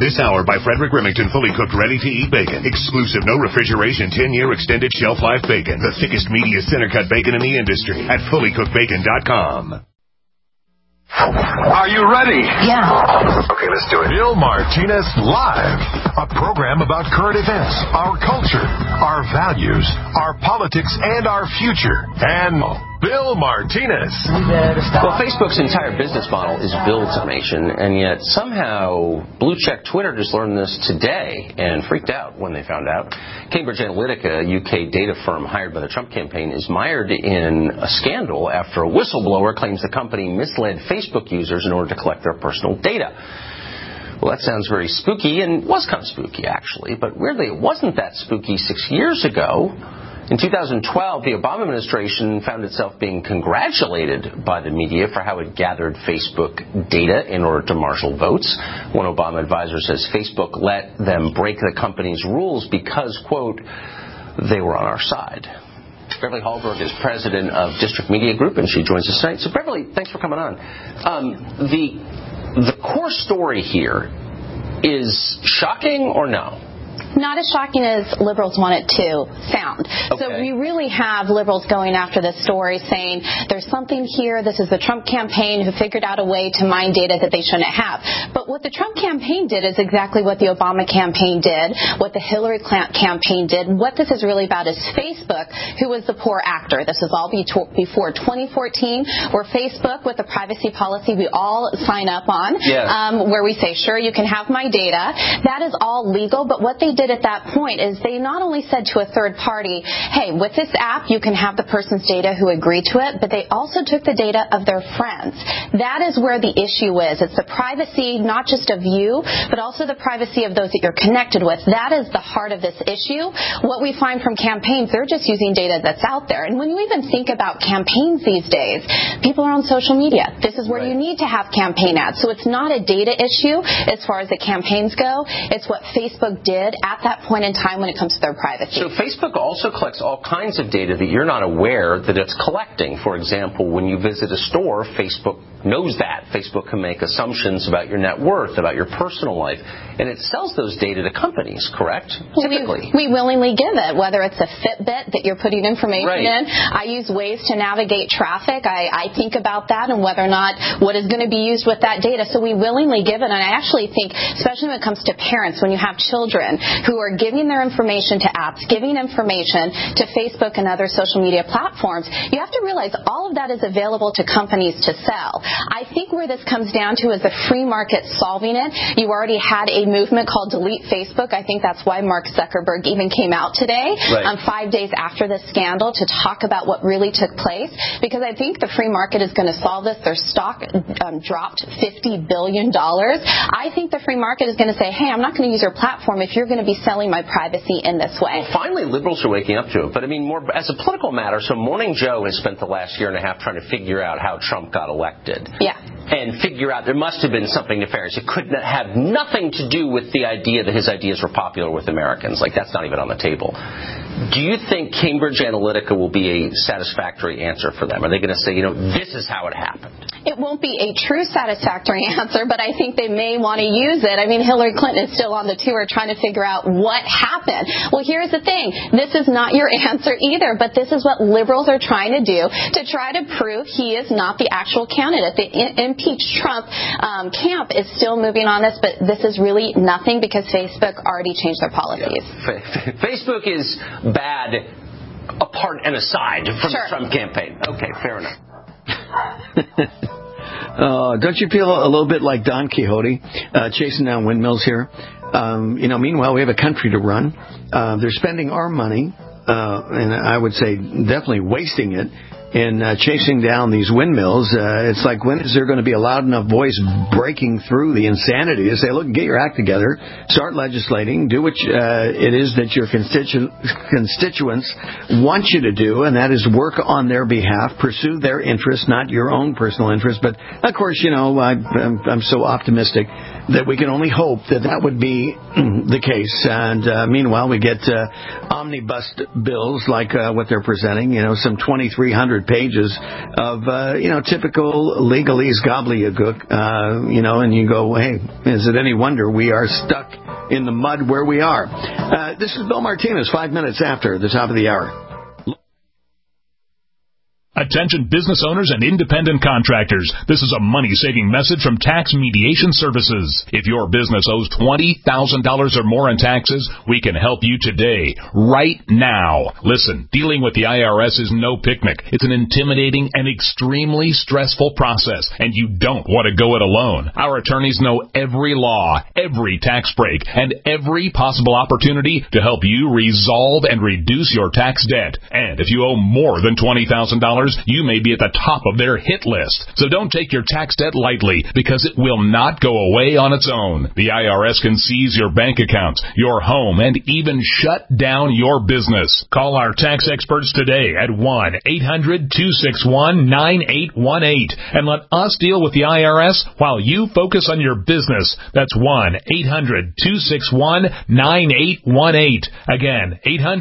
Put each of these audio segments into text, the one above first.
This hour by Frederick Remington, fully cooked, ready-to-eat bacon. Exclusive, no refrigeration, 10-year extended shelf life bacon. The thickest, meatiest center-cut bacon in the industry at fullycookedbacon.com. Are you ready? Yeah. Okay, let's do it. Bill Martinez Live, a program about current events, our culture, our values, our politics, and our future. And Bill Martinez. Well, Facebook's entire business model is build information, and yet somehow blue check Twitter just learned this today and freaked out when they found out. Cambridge Analytica, a UK data firm hired by the Trump campaign, is mired in a scandal after a whistleblower claims the company misled Facebook users in order to collect their personal data. Well, that sounds very spooky, and was kind of spooky, actually. But weirdly, it wasn't that spooky 6 years ago. In 2012, the Obama administration found itself being congratulated by the media for how it gathered Facebook data in order to marshal votes. One Obama advisor says Facebook let them break the company's rules because, quote, they were on our side. Beverly Hallberg is president of District Media Group, and she joins us tonight. So, Beverly, thanks for coming on. The core story here is shocking or no? Not as shocking as liberals want it to sound. Okay. So we really have liberals going after this story saying there's something here. This is the Trump campaign who figured out a way to mine data that they shouldn't have. But what the Trump campaign did is exactly what the Obama campaign did, what the Hillary campaign did. What this is really about is Facebook, who was the poor actor. This was all before 2014, where Facebook, with the privacy policy we all sign up on, where we say, sure, you can have my data. That is all legal, but what they did at that point is they not only said to a third party, hey, with this app you can have the person's data who agreed to it, but they also took the data of their friends. That is where the issue is. It's the privacy not just of you, but also the privacy of those that you're connected with. That is the heart of this issue. What we find from campaigns, they're just using data that's out there. And when you even think about campaigns these days, people are on social media. This is where you need to have campaign ads. So it's not a data issue as far as the campaigns go. It's what Facebook did at that point in time when it comes to their privacy. So Facebook also collects all kinds of data that you're not aware that it's collecting. For example, when you visit a store, Facebook knows that. Facebook can make assumptions about your net worth, about your personal life, and it sells those data to companies, correct? Typically. We willingly give it, whether it's a Fitbit that you're putting information in. I use Waze to navigate traffic. I think about that and whether or not what is going to be used with that data. So we willingly give it, and I actually think, especially when it comes to parents, when you have children who are giving their information to apps, giving information to Facebook and other social media platforms, you have to realize all of that is available to companies to sell. I think where this comes down to is the free market solving it. You already had a movement called Delete Facebook. I think that's why Mark Zuckerberg even came out today, 5 days after the scandal, to talk about what really took place, because I think the free market is going to solve this. Their stock dropped $50 billion. I think the free market is going to say, hey, I'm not going to use your platform if you're going to be selling my privacy in this way. Well, finally, liberals are waking up to it. But, I mean, more as a political matter, so Morning Joe has spent the last year and a half trying to figure out how Trump got elected. Yeah. And figure out there must have been something nefarious. It could have nothing to do with the idea that his ideas were popular with Americans. Like, that's not even on the table. Do you think Cambridge Analytica will be a satisfactory answer for them? Are they going to say, this is how it happened? It won't be a true satisfactory answer, but I think they may want to use it. I mean, Hillary Clinton is still on the tour trying to figure out what happened. Well, here's the thing. This is not your answer either, but this is what liberals are trying to do to try to prove he is not the actual candidate. The impeach Trump camp is still moving on this, but this is really nothing because Facebook already changed their policies. Yeah. Facebook is bad apart and aside from the Trump campaign. Okay, fair enough. Don't you feel a little bit like Don Quixote chasing down windmills here? Meanwhile, we have a country to run. They're spending our money, and I would say definitely wasting it in chasing down these windmills. It's like, when is there going to be a loud enough voice breaking through the insanity to say, look, get your act together, start legislating, do what it is that your constituents want you to do, and that is work on their behalf, pursue their interests, not your own personal interests. But, of course, I'm so optimistic that we can only hope that would be the case. And meanwhile, we get omnibus bills like what they're presenting, some 2,300 pages of, typical legalese gobbledygook, and you go, hey, is it any wonder we are stuck in the mud where we are? This is Bill Martinez, 5 minutes after the top of the hour. Attention business owners and independent contractors. This is a money-saving message from Tax Mediation Services. If your business owes $20,000 or more in taxes, we can help you today, right now. Listen, dealing with the IRS is no picnic. It's an intimidating and extremely stressful process, and you don't want to go it alone. Our attorneys know every law, every tax break, and every possible opportunity to help you resolve and reduce your tax debt. And if you owe more than $20,000, you may be at the top of their hit list. So don't take your tax debt lightly, because it will not go away on its own. The IRS can seize your bank accounts, your home, and even shut down your business. Call our tax experts today at 1-800-261-9818 and let us deal with the IRS while you focus on your business. That's 1-800-261-9818. Again,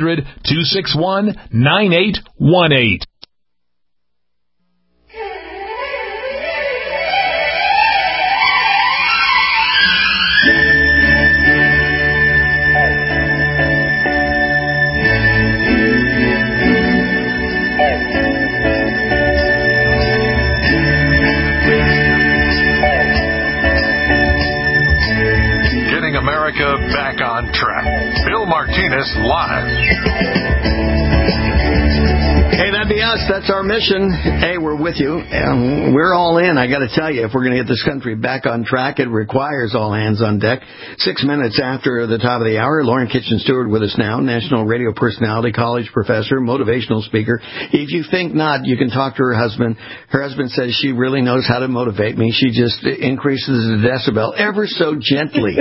800-261-9818. America back on track. Bill Martinez Live. Hey, that'd be us. That's our mission. Hey, we're with you. And we're all in. I got to tell you, if we're going to get this country back on track, it requires all hands on deck. 6 minutes after the top of the hour, Lauren Kitchen Stewart with us now, national radio personality, college professor, motivational speaker. If you think not, you can talk to her husband. Her husband says she really knows how to motivate me. She just increases the decibel ever so gently.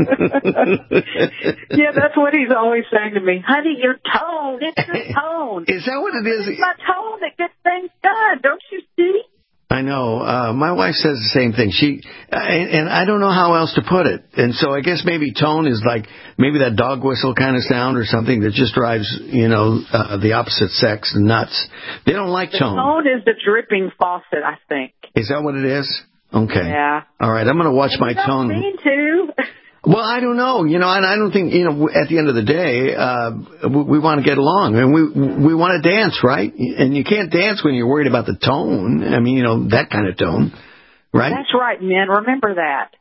Yeah, that's what he's always saying to me. Honey, your tone. It's your tone. Is that what it is? It's my tone that gets things done. Don't you see? I know. My wife says the same thing. And I don't know how else to put it. And so I guess maybe tone is like maybe that dog whistle kind of sound or something that just drives, the opposite sex nuts. They don't like tone. The tone is the dripping faucet, I think. Is that what it is? Okay. Yeah. All right. I'm going to watch my tone. You don't mean to. Well, I don't know, and I don't think, at the end of the day, we want to get along, and we want to dance, right? And you can't dance when you're worried about the tone. I mean, that kind of tone, right? That's right, men. Remember that.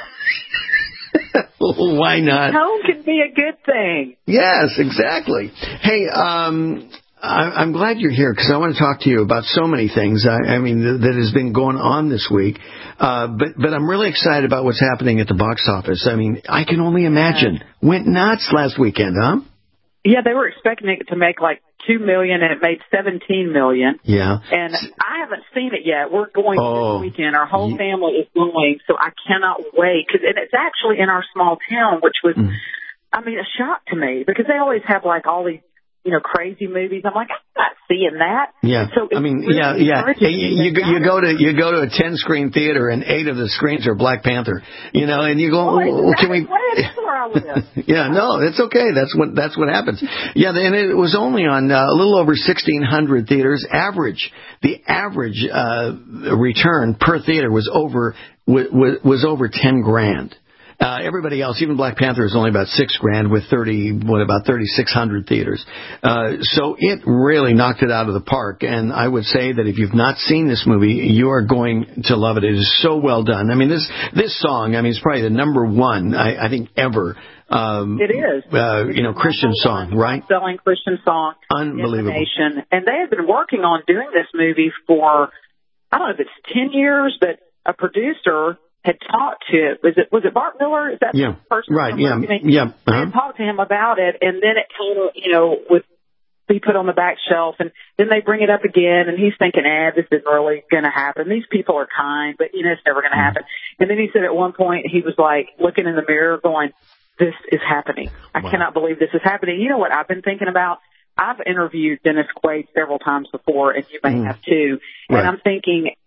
Why not? Tone can be a good thing. Yes, exactly. Hey, I'm glad you're here because I want to talk to you about so many things. I mean, that has been going on this week. But I'm really excited about what's happening at the box office. I mean, I can only imagine. Went nuts last weekend, huh? Yeah, they were expecting it to make like $2 million, and it made $17 million. Yeah. And I haven't seen it yet. We're going this weekend. Our whole family is going, so I cannot wait. And it's actually in our small town, which was, a shock to me because they always have like all these, crazy movies. I'm like, I'm not seeing that. Yeah. So really You go to a 10-screen theater and 8 of the screens are Black Panther. And you go, can we? That's where I live. Yeah, no, it's okay. That's what happens. Yeah, and it was only on a little over 1,600 theaters. The average return per theater was over $10,000. Everybody else, even Black Panther, is only about $6,000 with about 3,600 theaters. So it really knocked it out of the park. And I would say that if you've not seen this movie, you are going to love it. It is so well done. I mean, this song, it's probably the number one, I think, ever. It is. Christian song, right? Selling Christian song. Unbelievable. And they have been working on doing this movie for, I don't know if it's 10 years, but a producer had talked to, was it Bart Miller? Is that the person? Right, yeah. I had talked to him about it, and then it kind of, would be put on the back shelf, and then they bring it up again, and he's thinking, this isn't really going to happen. These people are kind, but, it's never going to happen. And then he said at one point, he was like looking in the mirror going, this is happening. I cannot believe this is happening. You know what I've been thinking about? I've interviewed Dennis Quaid several times before, and you may have too. Right. And I'm thinking,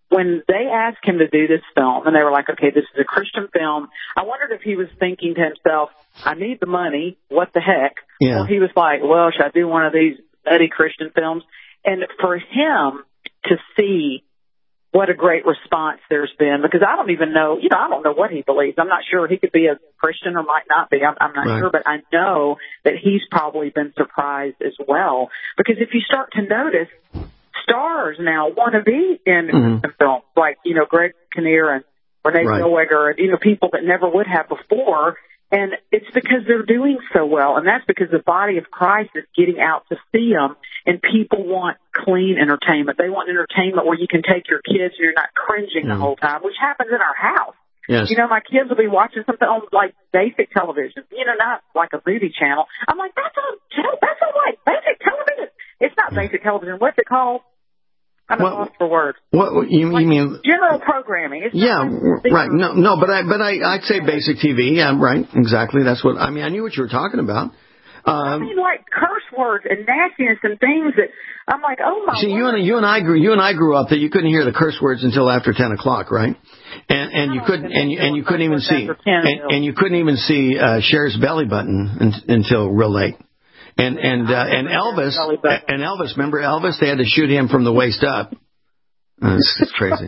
when they asked him to do this film, and they were like, okay, this is a Christian film, I wondered if he was thinking to himself, I need the money, what the heck? Yeah. Or he was like, well, should I do one of these nutty Christian films? And for him to see what a great response there's been, because I don't even know, I don't know what he believes. I'm not sure. He could be a Christian or might not be. I'm not sure, but I know that he's probably been surprised as well. Because if you start to notice, stars now want to be in films, like, Greg Kinnear and Renee Zellweger, and, people that never would have before. And it's because they're doing so well, and that's because the body of Christ is getting out to see them, and people want clean entertainment. They want entertainment where you can take your kids and you're not cringing the whole time, which happens in our house. Yes. My kids will be watching something on, like, basic television, not like a movie channel. I'm like, that's on like basic television. It's not basic television. What's it called? I'm lost for words. What you mean? General programming. It's right. No, but I'd say basic TV. Yeah, right. Exactly. That's what I mean. I knew what you were talking about. I mean, like curse words and nastiness and things that I'm like, oh my. See, you and I grew up that you couldn't hear the curse words until after 10 o'clock, right? And you couldn't you couldn't even see you couldn't even see Cher's belly button until real late. And Elvis, remember Elvis? They had to shoot him from the waist up. It's crazy.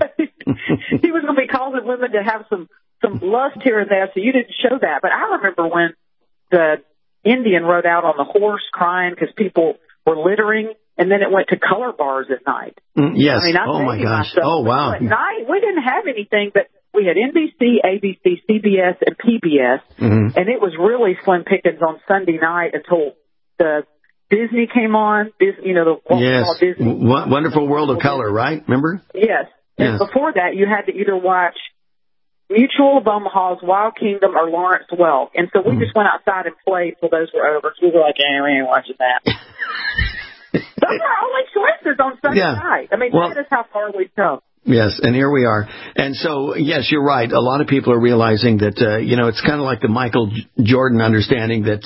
He was going to be causing women to have some lust here and there, so you didn't show that. But I remember when the Indian rode out on the horse crying because people were littering, and then it went to color bars at night. Yes. I mean, oh my gosh. Oh wow. At night we didn't have anything, but we had NBC, ABC, CBS, and PBS, and it was really slim pickings on Sunday night until the Disney came on. Disney, Disney. Wonderful World of Color, right? Remember? Yes. And before that, you had to either watch Mutual of Omaha's, Wild Kingdom, or Lawrence Welk. And so we just went outside and played till those were over. So we were like, we ain't watching that. Those are our only choices on Sunday night. I mean, that is how far we've come. Yes, and here we are. And so, yes, you're right. A lot of people are realizing that, it's kind of like the Michael Jordan understanding that,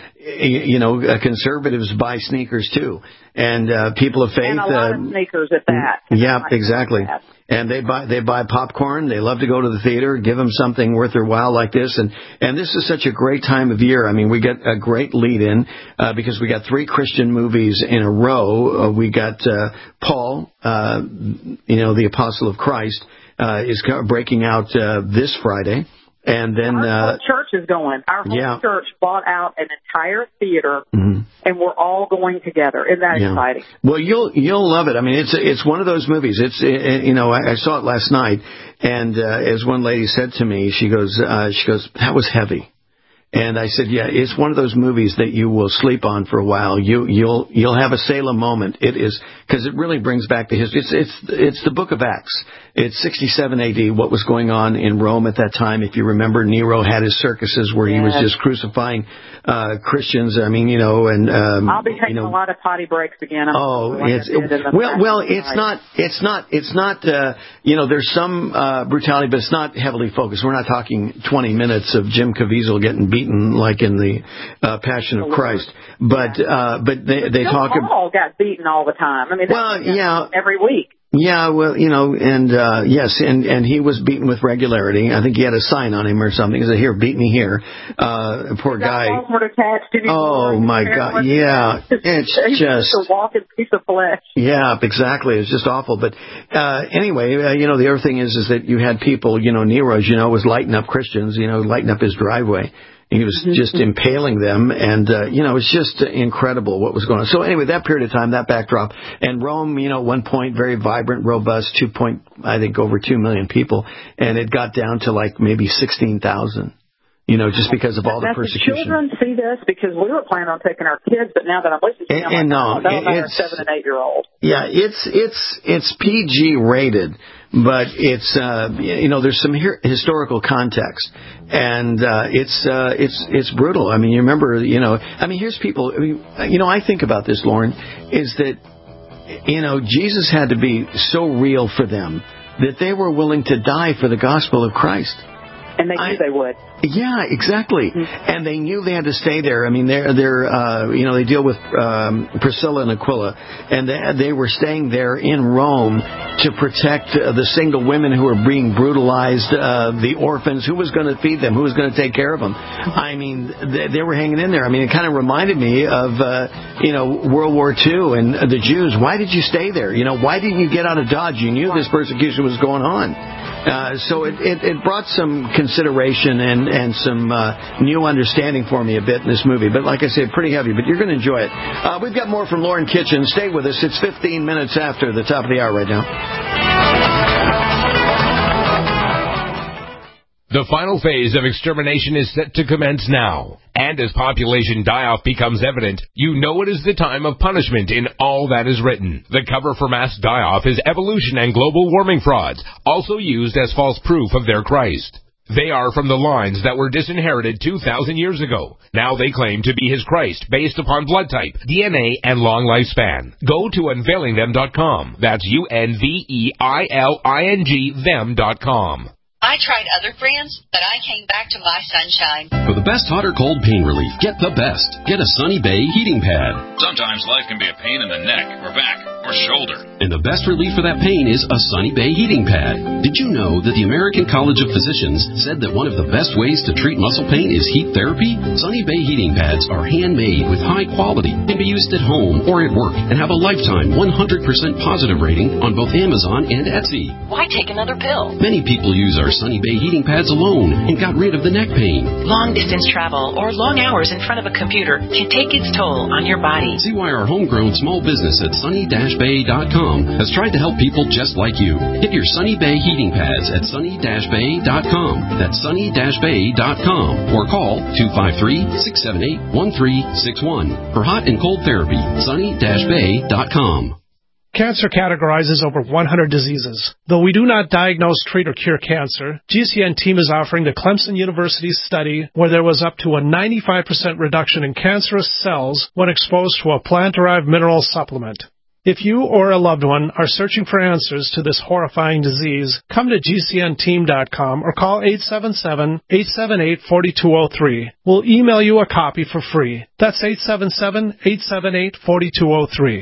conservatives buy sneakers too. And people of faith. And a lot of sneakers at that. Yeah, exactly. And they buy popcorn. They love to go to the theater, give them something worth their while like this. And this is such a great time of year. I mean, we get a great lead in, because we got 3 Christian movies in a row. We got, Paul, the Apostle of Christ, is breaking out, this Friday. And then our whole church is going. Our whole church bought out an entire theater, and we're all going together. Isn't that exciting? Well, you'll love it. I mean, it's one of those movies. I saw it last night, and as one lady said to me, she goes, that was heavy. And I said, yeah, it's one of those movies that you will sleep on for a while. You'll have a Salem moment. It is, because it really brings back the history. It's the book of Acts. It's 67 AD, what was going on in Rome at that time. If you remember, Nero had his circuses where he was just crucifying Christians. I mean, I'll be taking a lot of potty breaks again. It's not. There's some brutality, but it's not heavily focused. We're not talking 20 minutes of Jim Caviezel getting beaten like in the Passion of Christ. But they talk. Paul got beaten all the time. I mean, every week. Yeah, well, yes, and he was beaten with regularity. I think he had a sign on him or something. He said, "Here, beat me here." Poor guy. Oh my God! Yeah, it's just a walking piece of flesh. Yeah, exactly. It's just awful. But anyway, the other thing is that you had people. Nero, as was lighting up Christians. Lighting up his driveway. He was just impaling them, and, it's just incredible what was going on. So anyway, that period of time, that backdrop, and Rome, at one point, very vibrant, robust, over 2 million people, and it got down to like maybe 16,000, just because of all the persecution. The children see this because we were planning on taking our kids, but now that I'm listening to them, it's 7 and 8 year old. Yeah, it's PG rated. But it's there's some historical context, and it's brutal. I mean, you remember, here's people. I think about this, Lauren, is that Jesus had to be so real for them that they were willing to die for the gospel of Christ. And they knew they would. Yeah, exactly. Mm-hmm. And they knew they had to stay there. I mean, they're they deal with Priscilla and Aquila, and they were staying there in Rome to protect the single women who were being brutalized, the orphans. Who was going to feed them? Who was going to take care of them? I mean, they were hanging in there. I mean, it kind of reminded me of World War II and the Jews. Why did you stay there? Why didn't you get out of Dodge? You knew this persecution was going on. So it brought some consideration and some new understanding for me a bit in this movie. But like I said, pretty heavy, but you're going to enjoy it. We've got more from Lauren Kitchen. Stay with us. It's 15 minutes after the top of the hour right now. The final phase of extermination is set to commence now. And as population die-off becomes evident, you know it is the time of punishment in all that is written. The cover for mass die-off is evolution and global warming frauds, also used as false proof of their Christ. They are from the lines that were disinherited 2,000 years ago. Now they claim to be his Christ based upon blood type, DNA, and long lifespan. Go to unveilingthem.com. That's UNVEILING them.com. I tried other brands, but I came back to my Sunshine. For the best hot or cold pain relief, get the best. Get a Sunny Bay heating pad. Sometimes life can be a pain in the neck or back or shoulder. And the best relief for that pain is a Sunny Bay heating pad. Did you know that the American College of Physicians said that one of the best ways to treat muscle pain is heat therapy? Sunny Bay heating pads are handmade with high quality, can be used at home or at work, and have a lifetime 100% positive rating on both Amazon and Etsy. Why take another pill? Many people use our Sunny Bay heating pads alone and got rid of the neck pain. Long distance travel or long hours in front of a computer can take its toll on your body. See why our homegrown small business at sunny-bay.com has tried to help people just like you. Get your Sunny Bay heating pads at sunny-bay.com. That's sunny-bay.com. Or call 253-678-1361 for hot and cold therapy. sunny-bay.com. Cancer categorizes over 100 diseases. Though we do not diagnose, treat, or cure cancer, GCN team is offering the Clemson University study where there was up to a 95% reduction in cancerous cells when exposed to a plant-derived mineral supplement. If you or a loved one are searching for answers to this horrifying disease, come to GCNteam.com or call 877-878-4203. We'll email you a copy for free. That's 877-878-4203.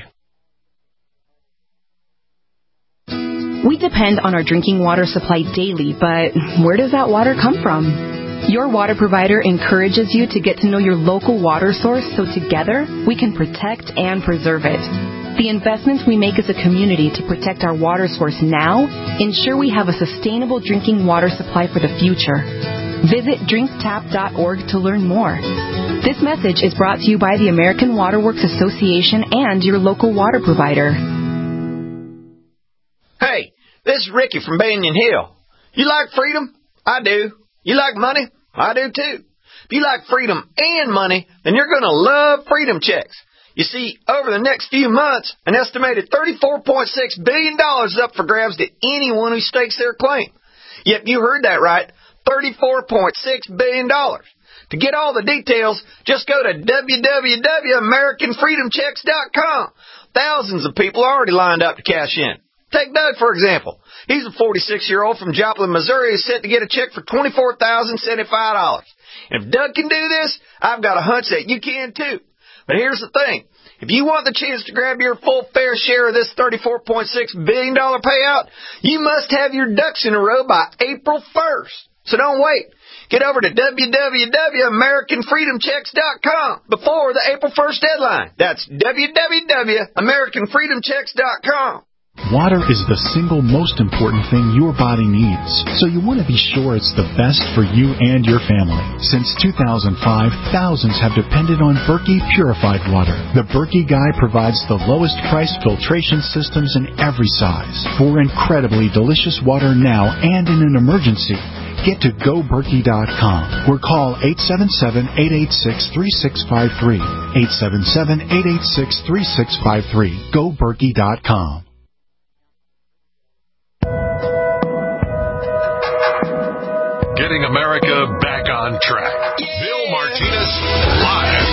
We depend on our drinking water supply daily, but where does that water come from? Your water provider encourages you to get to know your local water source so together we can protect and preserve it. The investments we make as a community to protect our water source now ensure we have a sustainable drinking water supply for the future. Visit drinktap.org to learn more. This message is brought to you by the American Water Works Association and your local water provider. Hey, this is Ricky from Banyan Hill. You like freedom? I do. You like money? I do too. If you like freedom and money, then you're going to love Freedom Checks. You see, over the next few months, an estimated $34.6 billion is up for grabs to anyone who stakes their claim. Yep, you heard that right, $34.6 billion. To get all the details, just go to www.americanfreedomchecks.com. Thousands of people are already lined up to cash in. Take Doug, for example. He's a 46-year-old from Joplin, Missouri who's set to get a check for $24,075. And if Doug can do this, I've got a hunch that you can too. But here's the thing. If you want the chance to grab your full fair share of this $34.6 billion payout, you must have your ducks in a row by April 1st. So don't wait. Get over to www.americanfreedomchecks.com before the April 1st deadline. That's www.americanfreedomchecks.com. Water is the single most important thing your body needs, so you want to be sure it's the best for you and your family. Since 2005, thousands have depended on Berkey purified water. The Berkey Guy provides the lowest price filtration systems in every size for incredibly delicious water now and in an emergency. Get to GoBerkey.com or call 877-886-3653. 877-886-3653. GoBerkey.com. Getting America back on track. Bill Martinez live.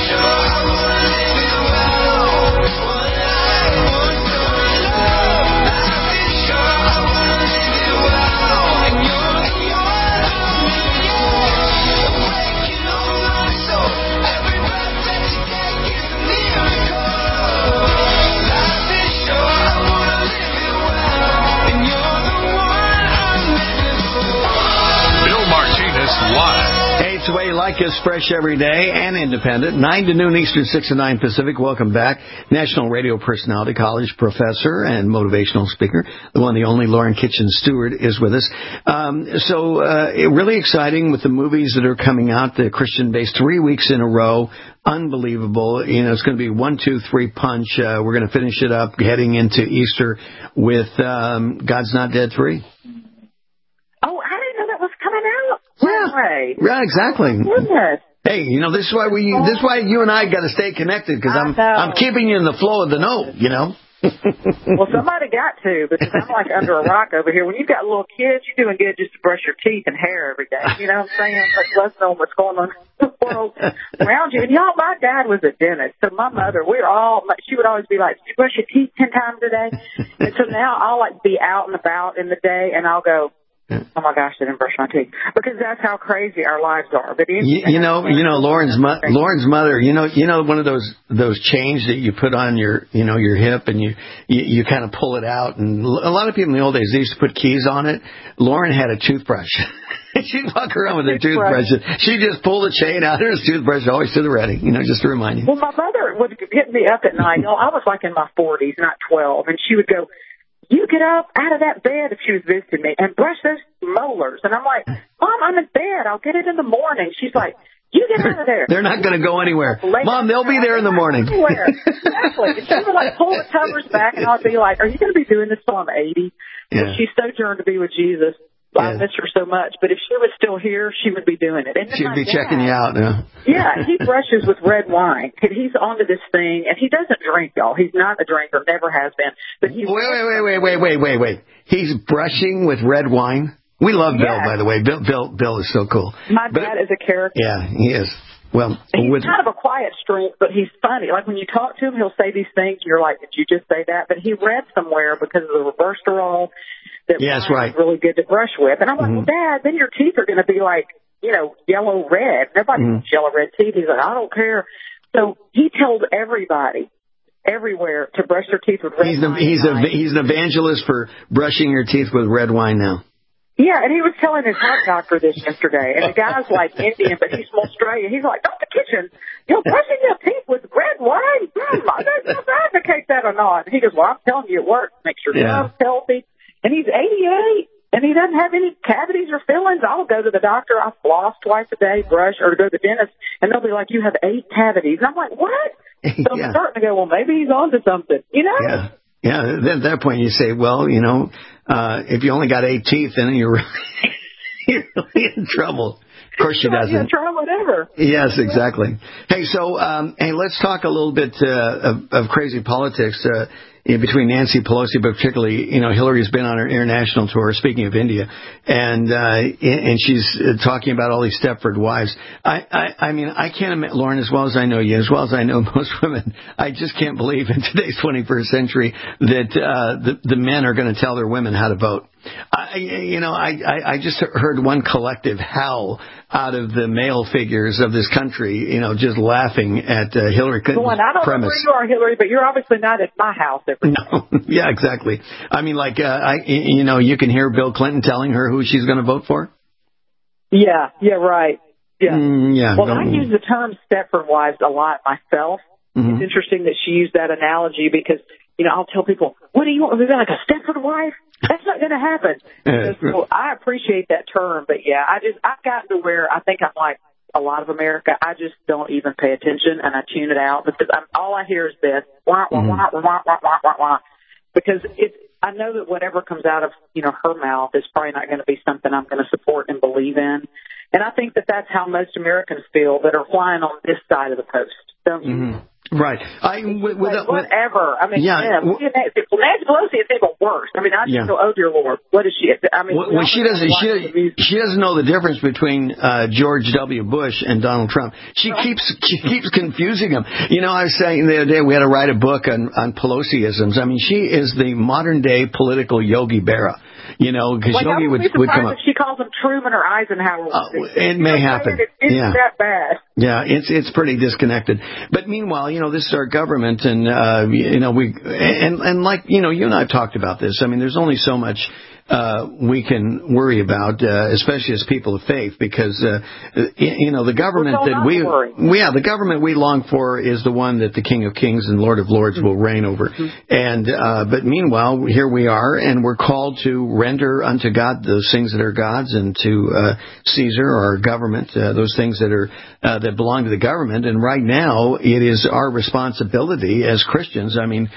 like us fresh every day and independent. 9 to noon Eastern, 6 to 9 Pacific. Welcome back. National radio personality, college professor, and motivational speaker. The one, the only Lauren Kitchen Stewart is with us. Really exciting with the movies that are coming out, the Christian-based 3 weeks in a row. Unbelievable. You know, it's going to be 1, 2, 3 punch. We're going to finish it up heading into Easter with God's Not Dead 3. Oh, I didn't know that was coming out. Yeah. Yeah, exactly. Goodness. Hey, you know, this is why you and I got to stay connected, because I'm keeping you in the flow of the know, you know. Well, somebody got to, because I'm like under a rock over here. When you've got little kids, you're doing good just to brush your teeth and hair every day. You know what I'm saying? Like, let's know what's going on in the world around you. And y'all, my dad was a dentist, so my mother, she would always be like, "Did you brush your teeth 10 times a day?" And so now I'll like be out and about in the day, and I'll go, "Oh my gosh, I didn't brush my teeth," because that's how crazy our lives are. But you know, Lauren's mother, you know, one of those chains that you put on your hip, and you kind of pull it out. And a lot of people in the old days, they used to put keys on it. Lauren had a toothbrush. She'd walk around with her toothbrush. She'd just pull the chain out of her toothbrush, always to the ready, just to remind you. Well, my mother would get me up at night. I was like in my 40s, not 12, and she would go, "You get up out of that bed," if she was visiting me, "and brush those molars." And I'm like, "Mom, I'm in bed. I'll get it in the morning." She's like, "You get out of there." They're not going to go anywhere. Mom, they'll be there in the morning. Exactly. And she would like pull the covers back, and I'd be like, "Are you going to be doing this till I'm 80? Yeah. She's sojourned to be with Jesus. I miss her so much. But if she was still here, she would be doing it. And she'd be checking you out. Yeah, he brushes with red wine. He's onto this thing, and he doesn't drink, y'all. He's not a drinker, never has been. But Wait. He's brushing with red wine? We love Bill, by the way. Bill is so cool. My dad is a character. Yeah, he is. Well, he's kind of a quiet streak, but he's funny. Like when you talk to him, he'll say these things. You're like, "Did you just say that?" But he read somewhere because of the resveratrol that is really good to brush with. And I'm like, "Well, Dad, then your teeth are going to be like, yellow red. Nobody wants yellow red teeth." He's like, "I don't care." So he tells everybody everywhere to brush their teeth with red wine. He's an evangelist for brushing your teeth with red wine now. Yeah, and he was telling his heart doctor this yesterday, and the guy's like Indian, but he's from Australia. He's like, "Dr. Kitchen, brushing your teeth with red wine? I don't know if I advocate that or not." And he goes, "Well, I'm telling you, it works. Makes your gums healthy." And he's 88, and he doesn't have any cavities or fillings. I'll go to the doctor. I floss twice a day, brush, or go to the dentist, and they'll be like, "You have 8 cavities." And I'm like, "What?" So I'm starting to go, well, maybe he's on to something, Yeah, then at that point you say, well, if you only got 8 teeth, then you're really in trouble. Of course she doesn't. Yeah, try whatever. Yes, exactly. Hey, so let's talk a little bit of crazy politics between Nancy Pelosi, but particularly, Hillary's been on her international tour, speaking of India, and she's talking about all these Stepford wives. I mean, I can't imagine, Lauren, as well as I know you, as well as I know most women, I just can't believe in today's 21st century that the men are going to tell their women how to vote. I just heard one collective howl out of the male figures of this country, just laughing at Hillary Clinton's premise. I don't know where you are, Hillary, but you're obviously not at my house every day. No. Yeah, exactly. I mean, you can hear Bill Clinton telling her who she's going to vote for. Yeah, right. Yeah. Well, I use the term Stepford wives a lot myself. Mm-hmm. It's interesting that she used that analogy because, I'll tell people, "What do you want? Is that like a Stepford wife? That's not going to happen." So I appreciate that term, but I've gotten to where I think I'm like a lot of America. I just don't even pay attention and I tune it out because all I hear is this, wah, wah, wah, wah, wah, wah, wah, wah, because I know that whatever comes out of, her mouth is probably not going to be something I'm going to support and believe in. And I think that that's how most Americans feel that are flying on this side of the post, don't you? Mm-hmm. Right. Whatever. I mean, Nancy Pelosi is even worse. I mean, I just go, "Oh dear Lord, what is she?" I mean, she doesn't know the difference between George W. Bush and Donald Trump. She keeps confusing them. I was saying the other day we had to write a book on Pelosiisms. I mean, she is the modern day political Yogi Berra. Because Yogi would come up. If she calls him Truman or Eisenhower. It may happen. It's that bad. Yeah, it's pretty disconnected. But meanwhile, this is our government, and like you and I have talked about this. I mean, there's only so much we can worry about, especially as people of faith, because the government the government we long for is the one that the King of Kings and Lord of Lords will reign over. And but meanwhile, here we are, and we're called to render unto God those things that are God's, and to Caesar, our government, those things that are that belong to the government. And right now, it is our responsibility as Christians. I mean,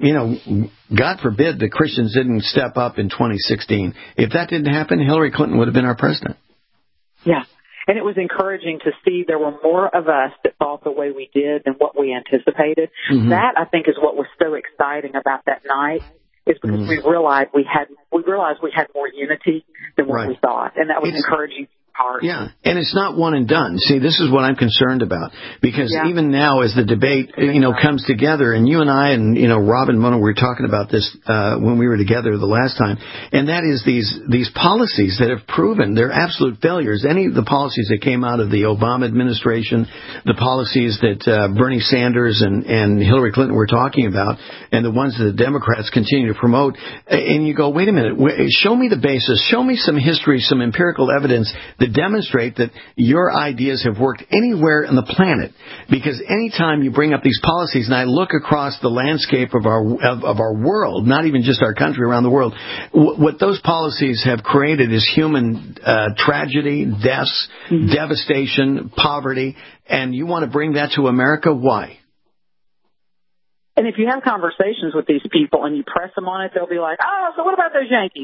God forbid the Christians didn't step up in 2016. If that didn't happen, Hillary Clinton would have been our president. Yeah. And it was encouraging to see there were more of us that thought the way we did than what we anticipated. Mm-hmm. That, I think, is what was so exciting about that night, is because we realized we had more unity than what we thought. And that was encouraging. Yeah, and it's not one and done. See, this is what I'm concerned about, because even now as the debate, comes together, and you and I and, Rob and Mona were talking about this when we were together the last time, and that is these policies that have proven they're absolute failures. Any of the policies that came out of the Obama administration, the policies that Bernie Sanders and Hillary Clinton were talking about, and the ones that the Democrats continue to promote, and you go, wait a minute, show me the basis, show me some history, some empirical evidence that demonstrate that your ideas have worked anywhere on the planet. Because anytime you bring up these policies, and I look across the landscape of our world, not even just our country, around the world, what those policies have created is human tragedy, deaths, devastation, poverty, and you want to bring that to America? Why? And if you have conversations with these people and you press them on it, they'll be like, "Oh, so what about those Yankees?"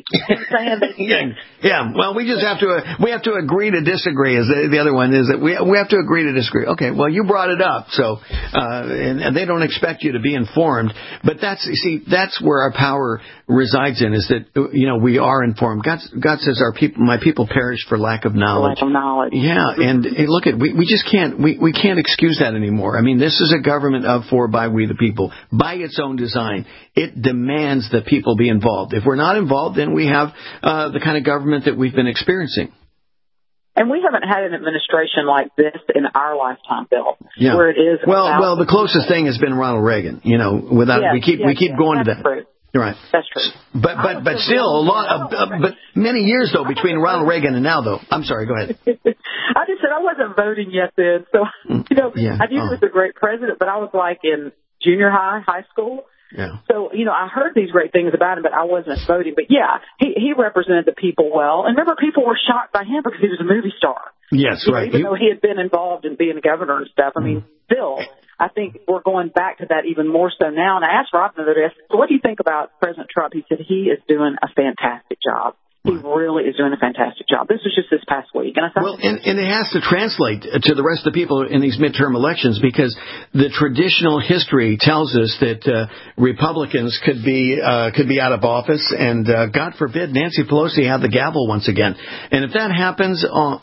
Yeah. Well, we have to agree to disagree. Is the other one is that we have to agree to disagree. Okay. Well, you brought it up, so and they don't expect you to be informed. But that's where our power resides in, is that we are informed. God says my people perish for lack of knowledge. Yeah, and look at we just can't we can't excuse that anymore. I mean, this is a government of, for, by we the people. By its own design, it demands that people be involved. If we're not involved, then we have the kind of government that we've been experiencing. And we haven't had an administration like this in our lifetime, Bill. Yeah. Where it is. Well, the closest thing has been Ronald Reagan. We keep going to that. True. Right. That's true. But still but many years though between Ronald Reagan and now though. I'm sorry. Go ahead. I just said I wasn't voting yet then, so I knew he was a great president, but I was like in junior high school. Yeah. So, I heard these great things about him, but I wasn't voting. But yeah, he represented the people well. And remember, people were shocked by him because he was a movie star. Yes, right. Even though he had been involved in being a governor and stuff. I mean, still, I think we're going back to that even more so now. And I asked Rob the other day, so what do you think about President Trump? He said he is doing a fantastic job. He really is doing a fantastic job. This was just this past week. And and it has to translate to the rest of the people in these midterm elections, because the traditional history tells us that Republicans could be out of office, and God forbid Nancy Pelosi have the gavel once again. And if that happens,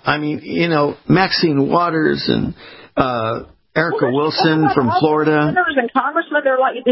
Maxine Waters and Erica Wilson from Florida. Senators and congressmen, they're like,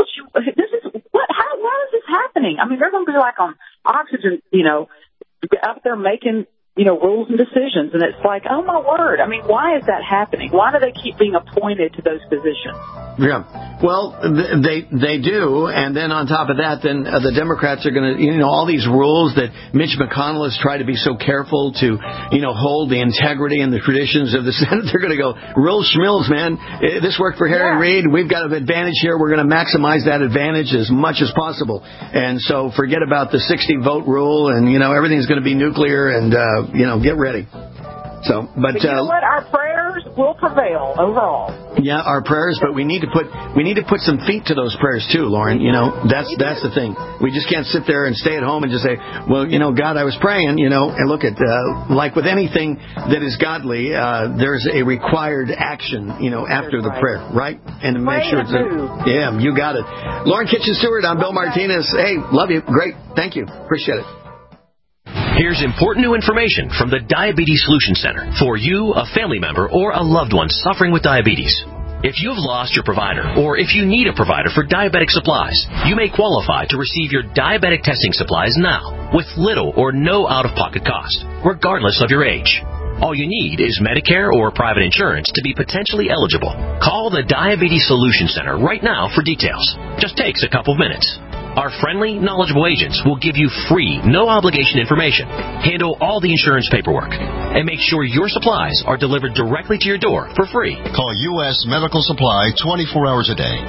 why is this happening? I mean, they're going to be like on oxygen, out there making, rules and decisions. And it's like, oh, my word. I mean, why is that happening? Why do they keep being appointed to those positions? Yeah. Well, they do. And then on top of that, then the Democrats are going to, all these rules that Mitch McConnell has tried to be so careful to, hold the integrity and the traditions of the Senate. They're going to go, real schmills, man. This worked for Harry Reid. We've got an advantage here. We're going to maximize that advantage as much as possible. And so forget about the 60-vote rule, and, everything's going to be nuclear, and, get ready. So, but you know what? Our prayers will prevail overall. Yeah, our prayers, but we need to put some feet to those prayers too, Lauren. That's the thing. We just can't sit there and stay at home and just say, well, God, I was praying, and look at like with anything that is godly, there's a required action, after the prayer, right? And to make sure you got it. Lauren Kitchen Stewart, I'm Bill Martinez. Hey, love you. Great. Thank you. Appreciate it. Here's important new information from the Diabetes Solution Center for you, a family member, or a loved one suffering with diabetes. If you have lost your provider, or if you need a provider for diabetic supplies, you may qualify to receive your diabetic testing supplies now with little or no out-of-pocket cost, regardless of your age. All you need is Medicare or private insurance to be potentially eligible. Call the Diabetes Solution Center right now for details. Just takes a couple minutes. Our friendly, knowledgeable agents will give you free, no-obligation information, handle all the insurance paperwork, and make sure your supplies are delivered directly to your door for free. Call U.S. Medical Supply 24 hours a day.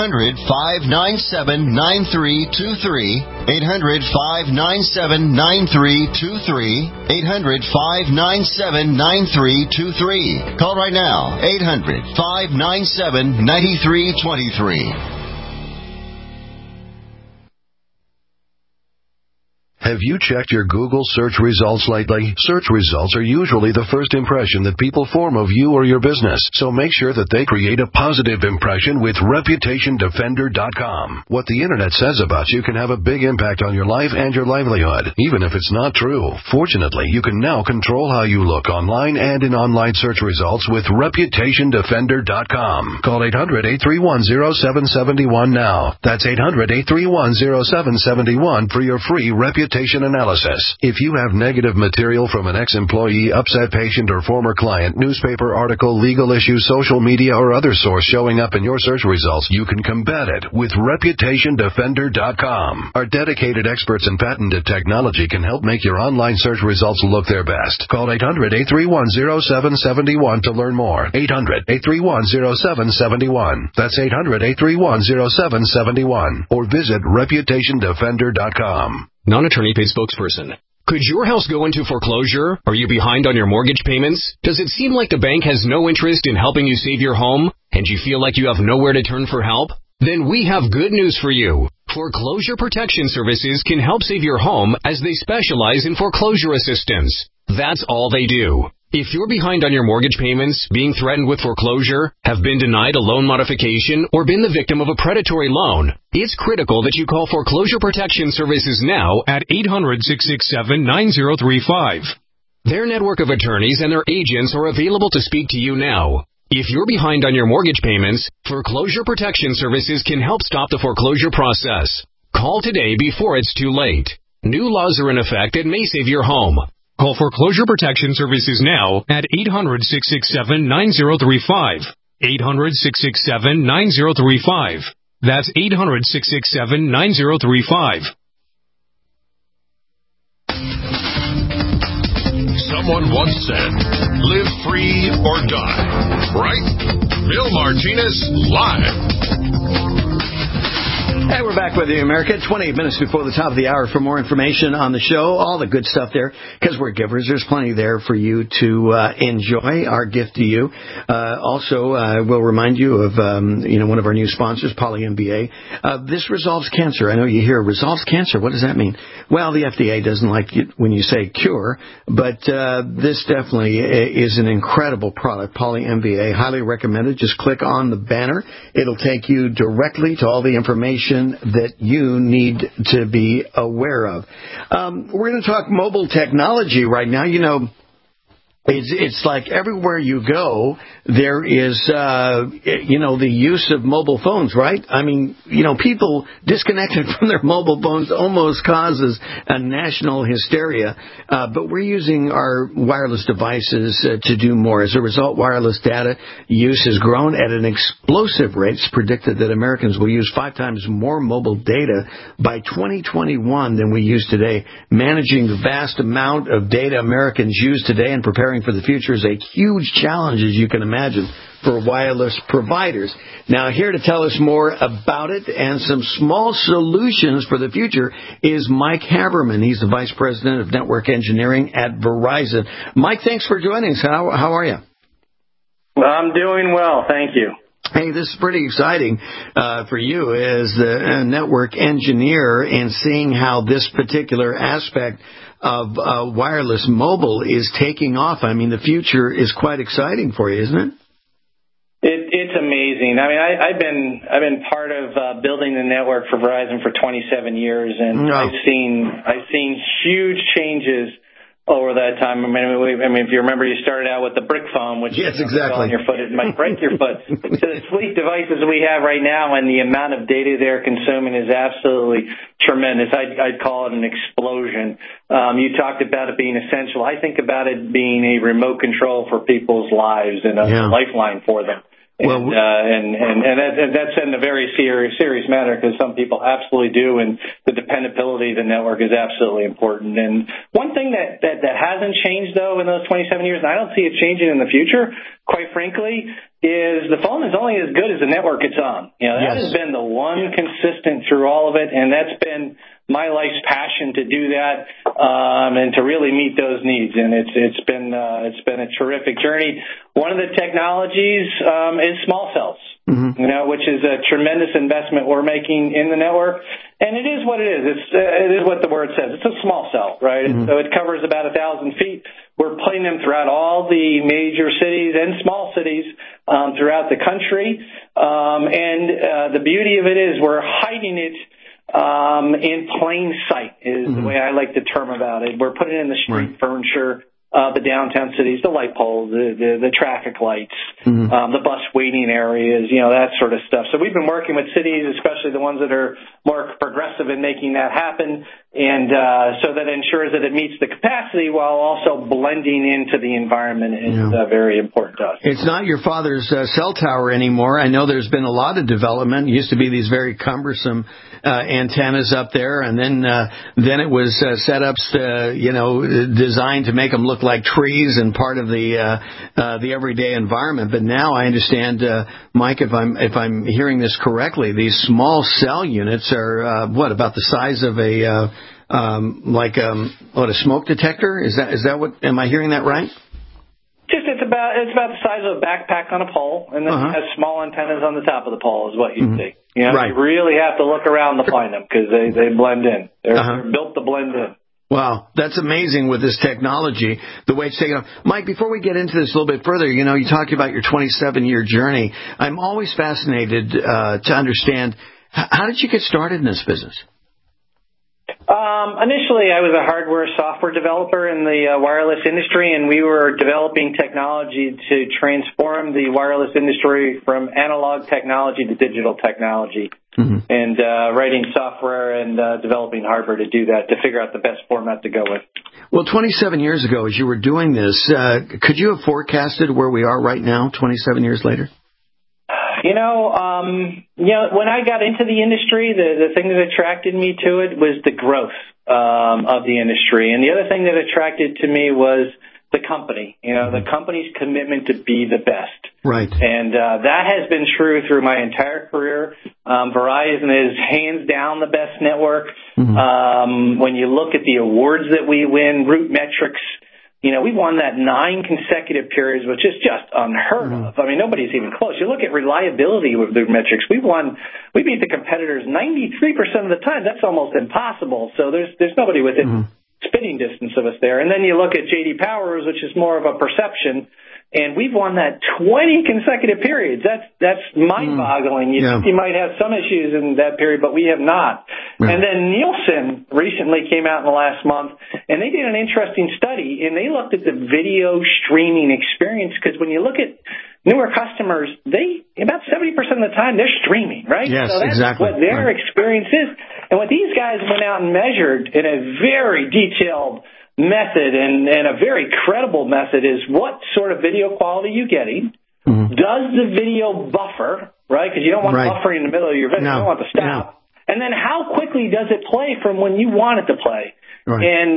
800-597-9323. 800-597-9323. 800-597-9323. Call right now. 800-597-9323. Have you checked your Google search results lately? Search results are usually the first impression that people form of you or your business, so make sure that they create a positive impression with ReputationDefender.com. What the Internet says about you can have a big impact on your life and your livelihood, even if it's not true. Fortunately, you can now control how you look online and in online search results with ReputationDefender.com. Call 800-831-0771 now. That's 800-831-0771 for your free reputation analysis. If you have negative material from an ex-employee, upset patient, or former client, newspaper article, legal issue, social media, or other source showing up in your search results, you can combat it with ReputationDefender.com. Our dedicated experts in patented technology can help make your online search results look their best. Call 800-831-0771 to learn more. 800-831-0771. That's 800-831-0771. Or visit ReputationDefender.com. Non-attorney paid spokesperson. Could your house go into foreclosure? Are you behind on your mortgage payments? Does it seem like the bank has no interest in helping you save your home? And you feel like you have nowhere to turn for help? Then we have good news for you. Foreclosure Protection Services can help save your home as they specialize in foreclosure assistance. That's all they do. If you're behind on your mortgage payments, being threatened with foreclosure, have been denied a loan modification, or been the victim of a predatory loan, it's critical that you call Foreclosure Protection Services now at 800-667-9035. Their network of attorneys and their agents are available to speak to you now. If you're behind on your mortgage payments, Foreclosure Protection Services can help stop the foreclosure process. Call today before it's too late. New laws are in effect that may save your home. Call Foreclosure Protection Services now at 800-667-9035. 800-667-9035. That's 800-667-9035. Someone once said, live free or die. Right? Bill Martinez, live. Hey, we're back with you, America. 28 minutes before the top of the hour for more information on the show. All the good stuff there, because we're givers. There's plenty there for you to enjoy. Our gift to you. Also, we'll remind you of one of our new sponsors, PolyMBA. This resolves cancer. I know you hear resolves cancer. What does that mean? Well, the FDA doesn't like it when you say cure, but this definitely is an incredible product. PolyMBA, highly recommended. Just click on the banner. It'll take you directly to all the information that you need to be aware of. We're going to talk mobile technology right now. You know, it's like everywhere you go, there is, the use of mobile phones, right? I mean, people disconnected from their mobile phones almost causes a national hysteria. But we're using our wireless devices to do more. As a result, wireless data use has grown at an explosive rate. It's predicted that Americans will use 5 times more mobile data by 2021 than we use today. Managing the vast amount of data Americans use today and preparing for the future is a huge challenge, as you can imagine, for wireless providers. Now, here to tell us more about it and some small solutions for the future is Mike Haberman. He's the Vice President of Network Engineering at Verizon. Mike, thanks for joining us. How are you? Well, I'm doing well, thank you. Hey, this is pretty exciting for you as the network engineer and seeing how this particular aspect of wireless mobile is taking off. I mean, the future is quite exciting for you, isn't it? It's amazing. I mean, I've been part of building the network for Verizon for 27 years, and I've seen huge changes over that time. I mean, if you remember, you started out with the brick phone, which yes, exactly. on your foot, it might break your foot. So the sleek devices we have right now and the amount of data they're consuming is absolutely tremendous. I'd call it an explosion. You talked about it being essential. I think about it being a remote control for people's lives and a lifeline for them. And that's in a very serious matter, because some people absolutely do, and the dependability of the network is absolutely important. And one thing that hasn't changed, though, in those 27 years, and I don't see it changing in the future, quite frankly, is the phone is only as good as the network it's on. That has been the one consistent through all of it, and that's been my life's passion to do that, and to really meet those needs. And it's been a terrific journey. One of the technologies is small cells, which is a tremendous investment we're making in the network. And it is what it is. It is what the word says. It's a small cell, right? Mm-hmm. So it covers about 1,000 feet. We're putting them throughout all the major cities and small cities throughout the country. And the beauty of it is we're hiding it in plain sight is the way I like to term about it. We're putting in the street furniture, the downtown cities, the light poles, the traffic lights, the bus waiting areas, that sort of stuff. So we've been working with cities, especially the ones that are more progressive in making that happen, and so that ensures that it meets the capacity while also blending into the environment is very important to us. It's not your father's cell tower anymore. I know there's been a lot of development. It used to be these very cumbersome antennas up there, and then it was setups, designed to make them look like trees and part of the everyday environment. But now I understand, Mike, if I'm hearing this correctly, these small cell units are about the size of a smoke detector? Is that what? Am I hearing that right? It's about the size of a backpack on a pole, and then it has small antennas on the top of the pole, is what you see. You really have to look around to find them, because they blend in. They're built to blend in. Wow, that's amazing with this technology, the way it's taken off. Mike, before we get into this a little bit further, you talk about your 27-year journey. I'm always fascinated to understand, how did you get started in this business? Initially, I was a hardware software developer in the wireless industry, and we were developing technology to transform the wireless industry from analog technology to digital technology, and writing software and developing hardware to do that, to figure out the best format to go with. Well, 27 years ago, as you were doing this, could you have forecasted where we are right now, 27 years later? When I got into the industry, the thing that attracted me to it was the growth of the industry. And the other thing that attracted to me was the company, the company's commitment to be the best. Right. And that has been true through my entire career. Verizon is hands down the best network. When you look at the awards that we win, RootMetrics, we won that 9 consecutive periods, which is just unheard of. I mean, nobody's even close. You look at reliability with RootMetrics. We beat the competitors 93% of the time. That's almost impossible. So there's nobody within spitting distance of us there. And then you look at J.D. Powers, which is more of a perception, and we've won that 20 consecutive periods. That's mind-boggling. You might have some issues in that period, but we have not. And then Nielsen recently came out in the last month, and they did an interesting study, and they looked at the video streaming experience, because when you look at newer customers, about 70% of the time they're streaming, right? Yes, so that's exactly. what their experience is. And what these guys went out and measured in a very detailed method and a very credible method is what sort of video quality you're getting. Does the video buffer, right? Because you don't want buffering in the middle of your video. You don't want to stop. And then how quickly does it play from when you want it to play? Right. And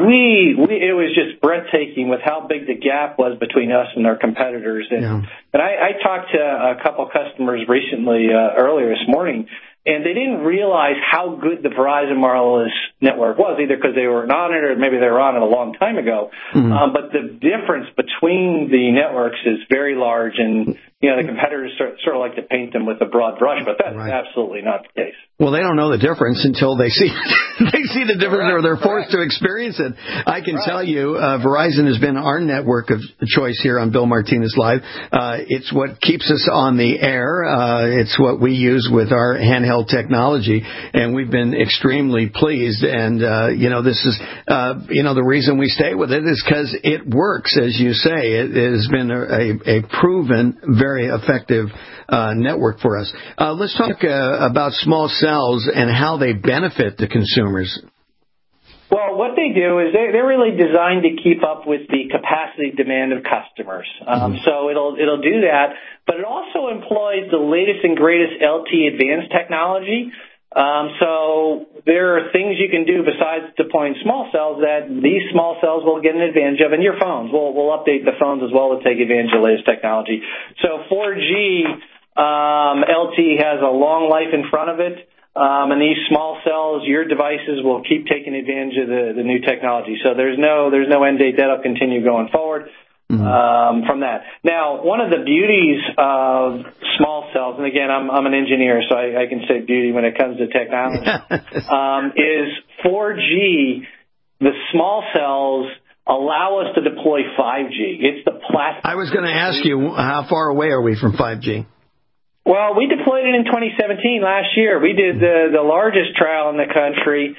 it was just breathtaking with how big the gap was between us and our competitors. And I talked to a couple customers recently, earlier this morning, and they didn't realize how good the Verizon wireless network was, either because they weren't on it or maybe they were on it a long time ago. But the difference between the networks is very large, and the competitors sort of like to paint them with a broad brush, but that's absolutely not the case. Well, they don't know the difference until they see the difference, or they're forced to experience it. I can tell you, Verizon has been our network of choice here on Bill Martinez Live. It's what keeps us on the air. It's what we use with our handheld technology, and we've been extremely pleased. And this is the reason we stay with it is because it works, as you say. It has been a proven, very effective network for us. Let's talk about small cells and how they benefit the consumers. Well, what they do is they're really designed to keep up with the capacity demand of customers. So it'll do that, but it also employs the latest and greatest LTE advanced technology. So there are things you can do besides deploying small cells that these small cells will get an advantage of, and your phones. We'll update the phones as well to take advantage of the latest technology. So 4G LTE has a long life in front of it. And these small cells, your devices will keep taking advantage of the new technology. So there's no end date. That'll continue going forward from that. Now, one of the beauties of small cells, and again, I'm an engineer, so I can say beauty when it comes to technology, is 4G, the small cells allow us to deploy 5G. It's the platform. I was going to ask you, how far away are we from 5G? Well, we deployed it in 2017 last year. We did the largest trial in the country,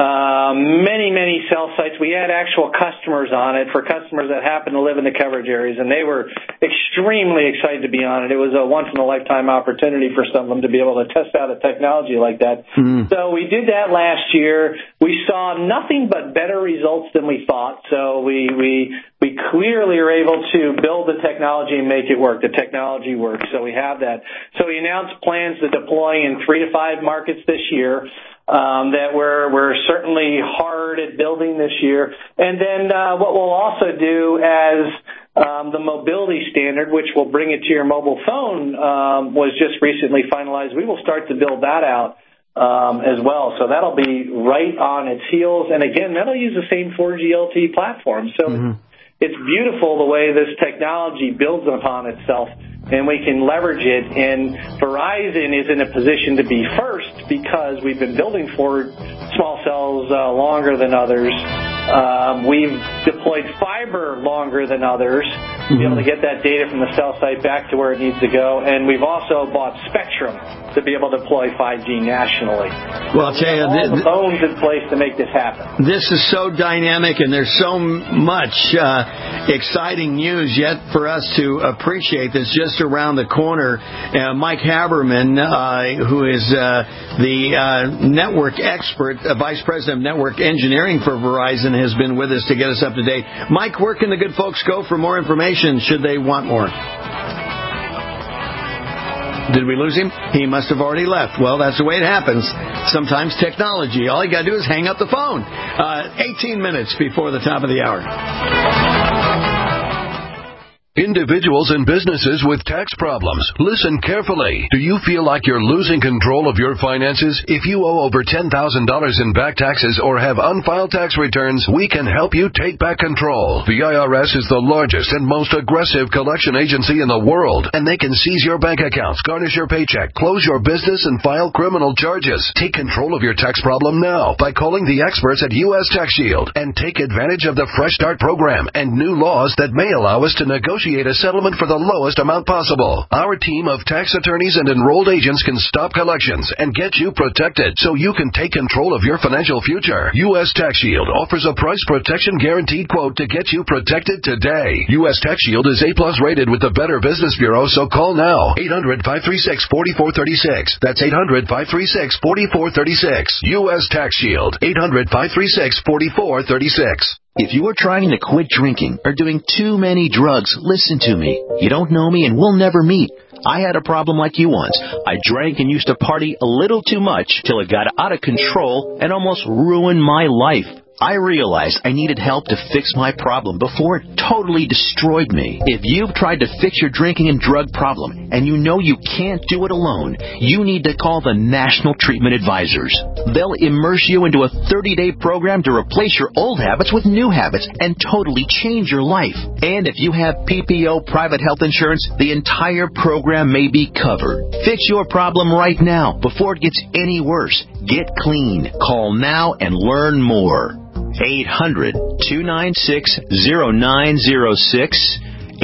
many cell sites. We had actual customers on it for customers that happen to live in the coverage areas, and they were extremely excited to be on it. It was a once-in-a-lifetime opportunity for some of them to be able to test out a technology like that. So we did that last year. We saw nothing but better results than we thought. So we clearly are able to build the technology and make it work. The technology works, so we have that. So we announced plans to deploy in 3 to 5 markets this year that we're certainly hard at building this year. And then what we'll also do as the mobility standard, which will bring it to your mobile phone, was just recently finalized. We will start to build that out as well. So that'll be right on its heels. And again, that'll use the same 4G LTE platform. So it's beautiful the way this technology builds upon itself, and we can leverage it. And Verizon is in a position to be first because we've been building for small cells longer than others. We've deployed fiber longer than others to be able to get that data from the cell site back to where it needs to go. And we've also bought spectrum to be able to deploy 5G nationally. Well, I'll tell you, all the bones in place to make this happen. This is so dynamic, and there's so much exciting news yet for us to appreciate that's just around the corner. Mike Haberman, who is the network expert, Vice President of Network Engineering for Verizon, has been with us to get us up to date. Mike, where can the good folks go for more information should they want more? Did we lose him? He must have already left. Well, that's the way it happens. Sometimes technology, all you got to do is hang up the phone. 18 minutes before the top of the hour. Individuals and businesses with tax problems, listen carefully. Do you feel like you're losing control of your finances? If you owe over $10,000 in back taxes or have unfiled tax returns, we can help you take back control. The IRS is the largest and most aggressive collection agency in the world, and they can seize your bank accounts, garnish your paycheck, close your business, and file criminal charges. Take control of your tax problem now by calling the experts at U.S. Tax Shield and take advantage of the Fresh Start program and new laws that may allow us to negotiate a settlement for the lowest amount possible. Our team of tax attorneys and enrolled agents can stop collections and get you protected so you can take control of your financial future. U.S. Tax Shield offers a price protection guaranteed quote to get you protected today. U.S. Tax Shield is A+ rated with the Better Business Bureau, so call now. 800-536-4436. That's 800-536-4436. U.S. Tax Shield. 800-536-4436. If you are trying to quit drinking or doing too many drugs, listen to me. You don't know me and we'll never meet. I had a problem like you once. I drank and used to party a little too much till it got out of control and almost ruined my life. I realized I needed help to fix my problem before it totally destroyed me. If you've tried to fix your drinking and drug problem and you know you can't do it alone, you need to call the National Treatment Advisors. They'll immerse you into a 30-day program to replace your old habits with new habits and totally change your life. And if you have PPO private health insurance, the entire program may be covered. Fix your problem right now before it gets any worse. Get clean. Call now and learn more. 800-296-0906.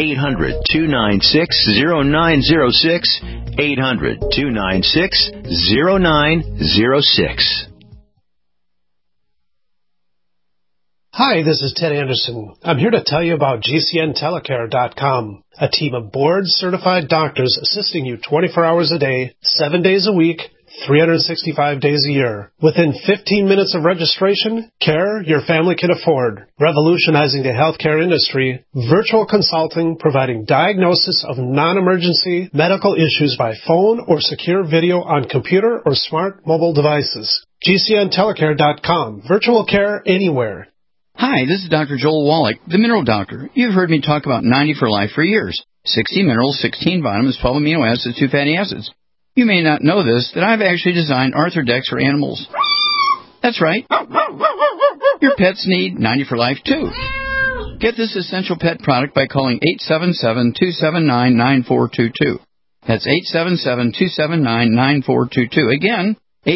800-296-0906. 800-296-0906. Hi, this is Ted Anderson. I'm here to tell you about GCNtelecare.com, a team of board-certified doctors assisting you 24 hours a day, 7 days a week, 365 days a year. Within 15 minutes of registration, care your family can afford. Revolutionizing the healthcare industry, virtual consulting providing diagnosis of non-emergency medical issues by phone or secure video on computer or smart mobile devices. GCNtelecare.com. Virtual care anywhere. Hi, this is Dr. Joel Wallach, the Mineral Doctor. You've heard me talk about 90 for Life for years. 60 minerals, 16 vitamins, 12 amino acids, 2 fatty acids. You may not know this, that I've actually designed Arthrodex for animals. That's right. Your pets need 90 for Life, too. Get this essential pet product by calling 877-279-9422. That's 877-279-9422. Again,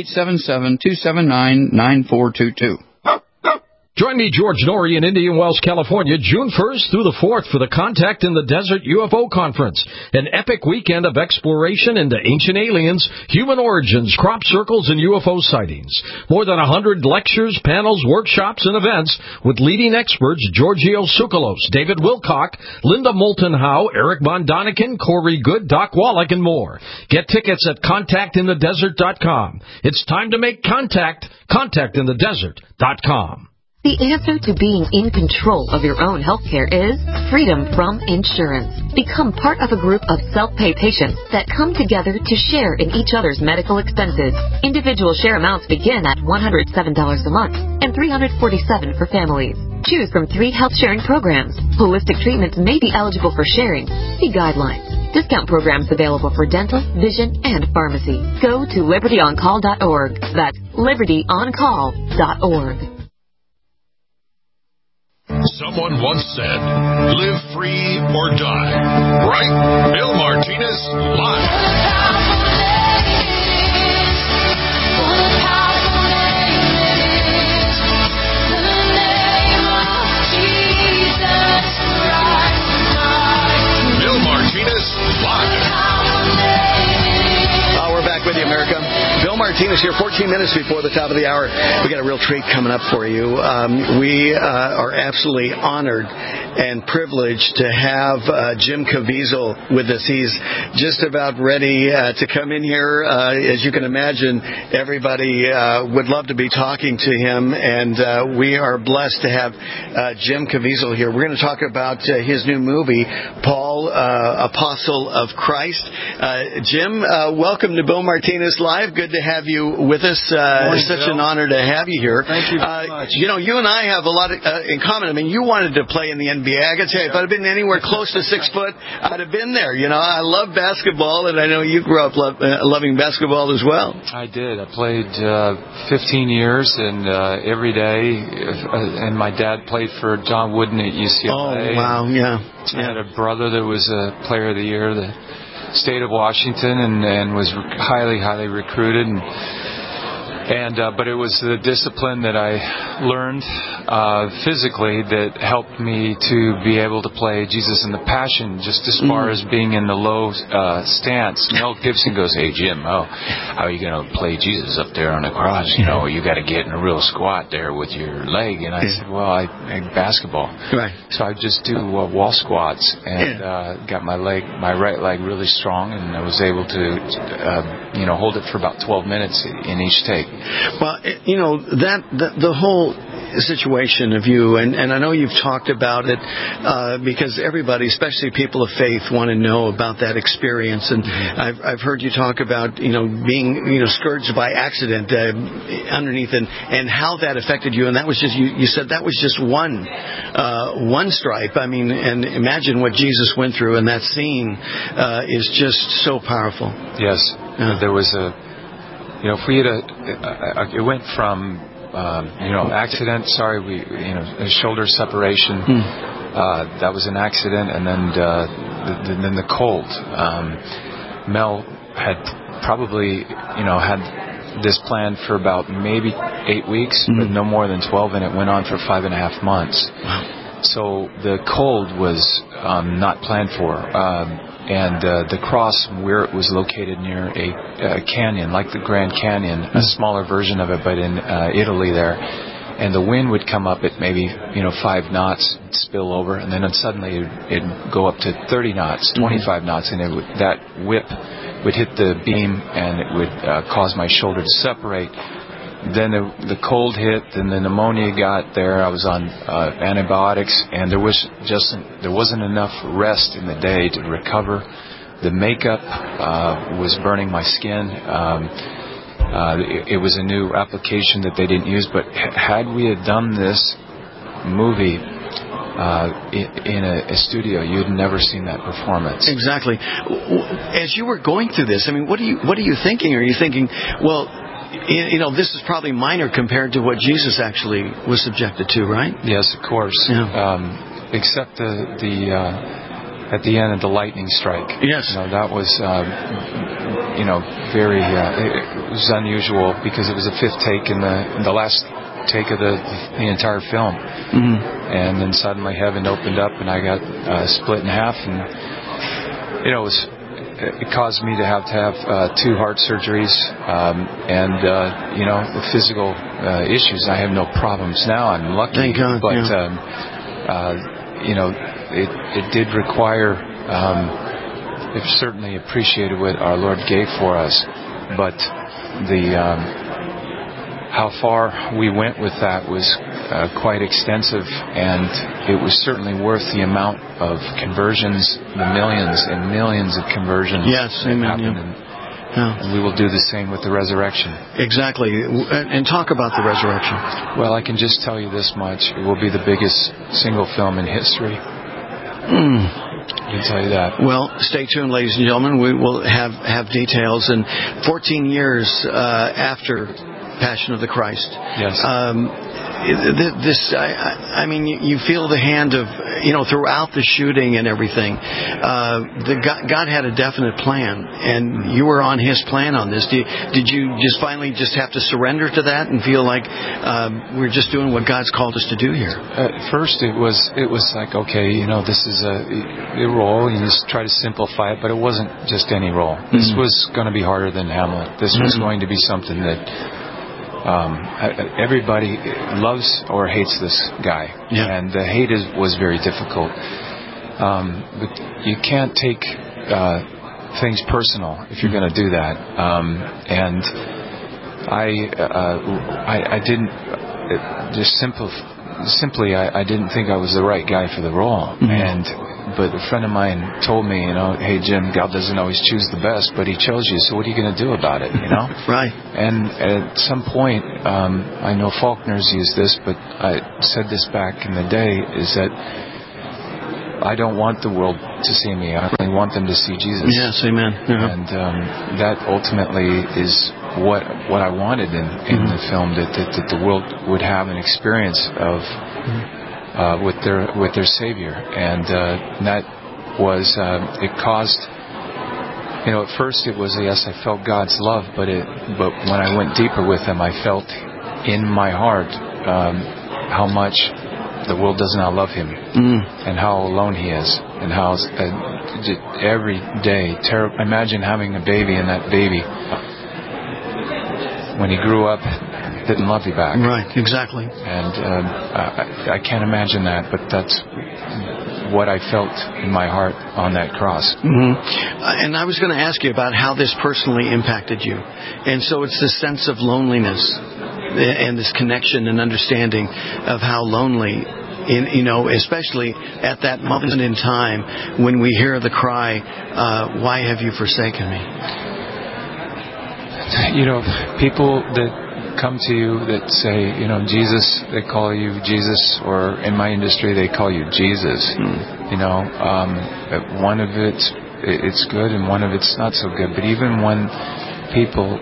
877-279-9422. Join me, George Norrie, in Indian Wells, California, June 1st through the 4th for the Contact in the Desert UFO Conference, an epic weekend of exploration into ancient aliens, human origins, crop circles, and UFO sightings. More than 100 lectures, panels, workshops, and events with leading experts Giorgio Tsoukalos, David Wilcock, Linda Moulton Howe, Eric Von Daniken, Corey Good, Doc Wallach, and more. Get tickets at contactinthedesert.com. It's time to make contact. Contactinthedesert.com. The answer to being in control of your own healthcare is freedom from insurance. Become part of a group of self-pay patients that come together to share in each other's medical expenses. Individual share amounts begin at $107 a month and $347 for families. Choose from 3 health sharing programs. Holistic treatments may be eligible for sharing. See guidelines. Discount programs available for dental, vision, and pharmacy. Go to libertyoncall.org. That's libertyoncall.org. Someone once said, live free or die. Right? Bill Martinez, live. Bill Martinez, live. We're back with you, America. Bill Martinez here, 14 minutes before the top of the hour. We got a real treat coming up for you. We are absolutely honored and privileged to have Jim Caviezel with us. He's just about ready to come in here. As you can imagine, everybody would love to be talking to him, and we are blessed to have Jim Caviezel here. We're going to talk about his new movie, Paul, Apostle of Christ. Jim, welcome to Bill Martinez Live. Good to have you with us. It's such an honor to have you here. Thank you very much. You know, you and I have a lot in common. I mean, you wanted to play in the NBA. I got to tell you, if I'd have been anywhere close to 6 foot, I'd have been there. You know, I love basketball, and I know you grew up loving basketball as well. I did. I played 15 years, and every day. And my dad played for John Wooden at UCLA. Oh, wow, yeah. I had a brother that was a Player of the Year, the state of Washington, and was highly recruited, but it was the discipline that I learned physically that helped me to be able to play Jesus in the Passion, just as far as being in the low stance. Mel Gibson goes, "Hey Jim, how are you going to play Jesus up there on the cross? You know, you got to get in a real squat there with your leg." And I said, "Well, I basketball, right? So I just do wall squats and got my right leg really strong, and I was able to hold it for about 12 minutes in each take." Well, you know, the whole situation of you, and I know you've talked about it because everybody, especially people of faith, want to know about that experience. And I've heard you talk about, being, scourged by accident underneath and how that affected you. And that was just, you said that was just one stripe. I mean, and imagine what Jesus went through, and that scene is just so powerful. Yes. There was if we had it went from, accident, a shoulder separation, that was an accident, and then the cold. Mel had probably, had this planned for about maybe 8 weeks, but no more than 12, and it went on for 5.5 months. Wow. So the cold was not planned for. And the cross, where it was located near a canyon, like the Grand Canyon, a smaller version of it, but in Italy there. And the wind would come up at maybe 5 knots, spill over, and then suddenly it'd go up to 30 knots, 25 knots, and that whip would hit the beam and it would cause my shoulder to separate. Then the cold hit, and the pneumonia got there. I was on antibiotics, and there wasn't enough rest in the day to recover. The makeup was burning my skin. It was a new application that they didn't use, but had we had done this movie in a studio, you'd never seen that performance. Exactly. As you were going through this, I mean, what are you thinking? Are you thinking, well, this is probably minor compared to what Jesus actually was subjected to, right? Yes, of course. Yeah. Except the at the end of the lightning strike. Yes. That was very it was unusual because it was the fifth take in the last take of the entire film. Mm-hmm. And then suddenly heaven opened up and I got split in half, and it caused me to have 2 heart surgeries and the physical issues. I have no problems now. I'm lucky. Thank God. But it did require. It certainly appreciated what our Lord gave for us, but how far we went with that was quite extensive, and it was certainly worth the amount of conversions, the millions and millions of conversions. Yes, amen. And we will do the same with the resurrection. Exactly. And talk about the resurrection. Well, I can just tell you this much. It will be the biggest single film in history. I can tell you that. Well, stay tuned, ladies and gentlemen. We will have details. And 14 years after Passion of the Christ. Yes. You feel the hand of, throughout the shooting and everything. God had a definite plan, and you were on His plan on this. Did you just finally just have to surrender to that and feel like we're just doing what God's called us to do here? At first, it was like, okay, this is a role. You just try to simplify it, but it wasn't just any role. Mm-hmm. This was going to be harder than Hamlet. This was going to be something that. Everybody loves or hates this guy, and the hate was very difficult. But you can't take things personal if you're going to do that. And I didn't just simply I didn't think I was the right guy for the role. Mm-hmm. But a friend of mine told me, hey Jim, God doesn't always choose the best, but He chose you. So what are you going to do about it? Right. And at some point, I know Faulkner's used this, but I said this back in the day, is that I don't want the world to see me. I really want them to see Jesus. Yes, amen. Yeah. And that ultimately is what I wanted in the film, that the world would have an experience of. With their Savior, and that was it caused. At first it was yes, I felt God's love, but when I went deeper with Him, I felt in my heart how much the world does not love Him, and how alone He is, and how every day. Imagine having a baby, and that baby, when he grew up, didn't love you back. Right, exactly. And I can't imagine that, but that's what I felt in my heart on that cross. Mm-hmm. And I was going to ask you about how this personally impacted you. And so it's this sense of loneliness and this connection and understanding of how lonely, especially at that moment in time when we hear the cry, why have you forsaken me? People that come to you that say, Jesus, they call you Jesus, or in my industry they call you Jesus. One of it's good and one of it's not so good. But even when people,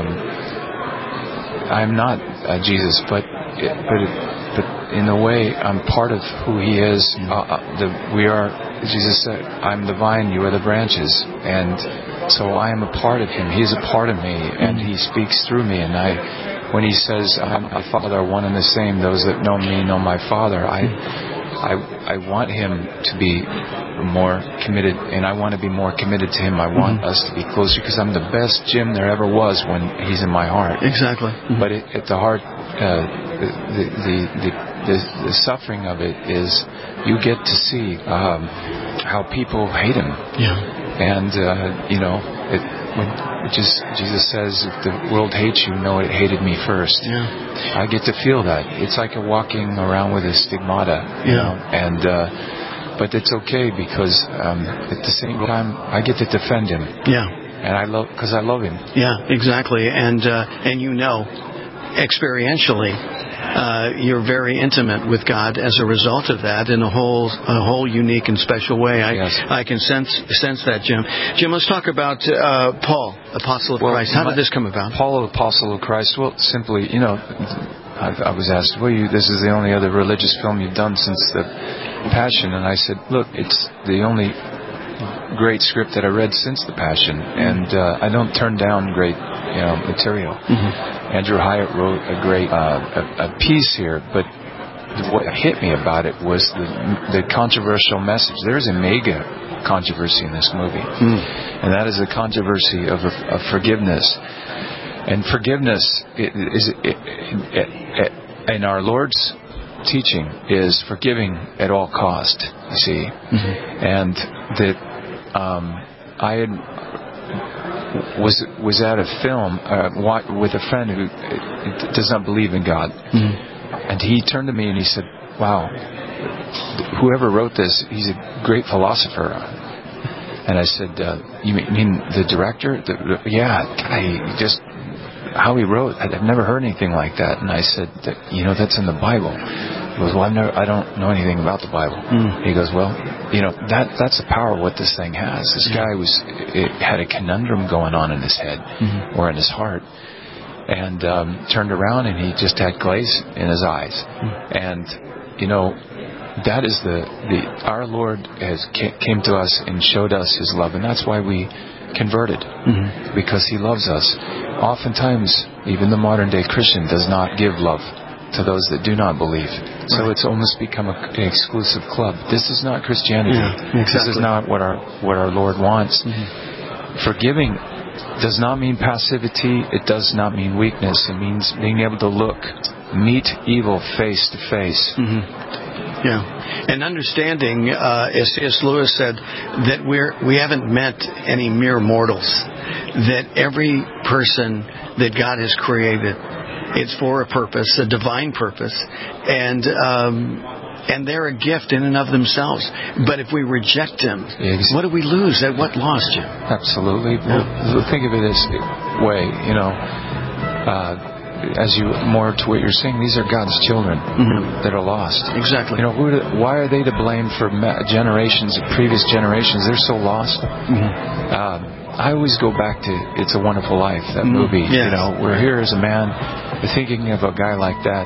I'm not Jesus, but in a way I'm part of who He is. We are. Jesus said, "I'm the vine, you are the branches," and so I am a part of Him. He's a part of me, and He speaks through me. And when He says, "My Father are one and the same; those that know me know my Father," I want Him to be more committed, and I want to be more committed to Him. I want us to be closer, because I'm the best Jim there ever was when He's in my heart. Exactly. But at the heart, the suffering of it is you get to see how people hate Him. Yeah. And Jesus says, if the world hates you, know it hated me first. Yeah. I get to feel that. It's like walking around with a stigmata, you know, and but it's okay because at the same time I get to defend him. Yeah. And because I love him. Yeah, exactly. And you know, experientially, you're very intimate with God as a result of that in a whole unique and special way. I can sense that, Jim. Jim, let's talk about Paul, Apostle of Christ. How did this come about? Paul, Apostle of Christ. Well, simply, you know, I was asked, this is the only other religious film you've done since the Passion, and I said, look, it's the only great script that I read since the Passion, and I don't turn down great, material. Mm-hmm. Andrew Hyatt wrote a great a piece here, but what hit me about it was the controversial message. There's a mega controversy in this movie, and that is the controversy of forgiveness. And forgiveness is in our Lord's teaching is forgiving at all cost. You see, and that I had was at a film with a friend who does not believe in God, and he turned to me and he said, "Wow, whoever wrote this, he's a great philosopher." And I said, "You mean the director?" Yeah, just how he wrote. I've never heard anything like that. And I said, that's in the Bible. He goes, well, I don't know anything about the Bible. He goes, well, that's the power of what this thing has. This guy had a conundrum going on in his head or in his heart, and turned around and he just had glaze in his eyes. And that is our Lord came to us and showed us His love, and that's why we converted, because He loves us. Oftentimes, even the modern day Christian does not give love to those that do not believe. So it's almost become an exclusive club. This is not Christianity. Yeah, exactly. This is not what our Lord wants. Forgiving does not mean passivity. It does not mean weakness. It means being able to meet evil face to face. Yeah, and understanding, as C.S. Lewis said, that we haven't met any mere mortals. That every person that God has created, it's for a purpose, a divine purpose, and they're a gift in and of themselves. But if we reject them, what do we lose? What lost you? Absolutely. Well, think of it this way, as you more to what you're saying, these are God's children that are lost. Exactly. Why are they to blame for previous generations? They're so lost. I always go back to It's a Wonderful Life, that movie. Yes. We're here as a man, thinking of a guy like that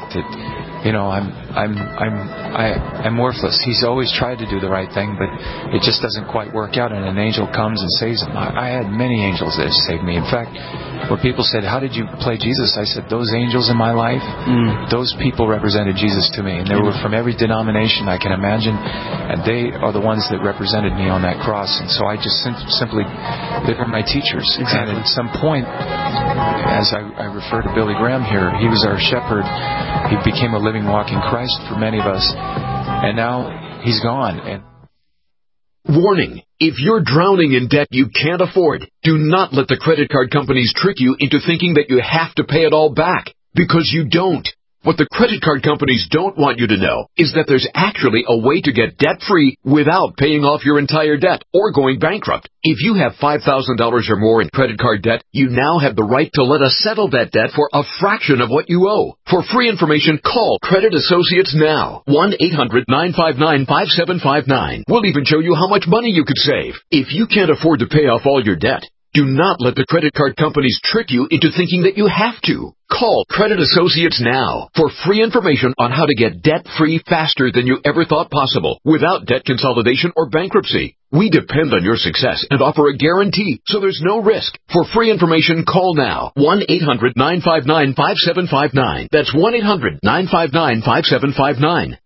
I'm worthless. He's always tried to do the right thing, but it just doesn't quite work out, and an angel comes and saves him. I had many angels that saved me. In fact, where people said, how did you play Jesus? I said, those angels in my life, those people represented Jesus to me. And they were from every denomination I can imagine, and they are the ones that represented me on that cross. And so I just simply, they were my teachers. Exactly. And at some point, as I refer to Billy Graham here, he was our shepherd. He became a living, walking Christ for many of us, and now he's gone. Warning: if you're drowning in debt you can't afford, do not let the credit card companies trick you into thinking that you have to pay it all back, because you don't. What the credit card companies don't want you to know is that there's actually a way to get debt-free without paying off your entire debt or going bankrupt. If you have $5,000 or more in credit card debt, you now have the right to let us settle that debt for a fraction of what you owe. For free information, call Credit Associates now. 1-800-959-5759. We'll even show you how much money you could save. If you can't afford to pay off all your debt, do not let the credit card companies trick you into thinking that you have to. Call Credit Associates now for free information on how to get debt-free faster than you ever thought possible without debt consolidation or bankruptcy. We depend on your success and offer a guarantee, so there's no risk. For free information, call now. 1-800-959-5759. That's 1-800-959-5759.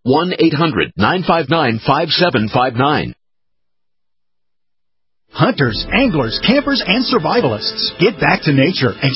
1-800-959-5759. Hunters, anglers, campers, and survivalists, get back to nature and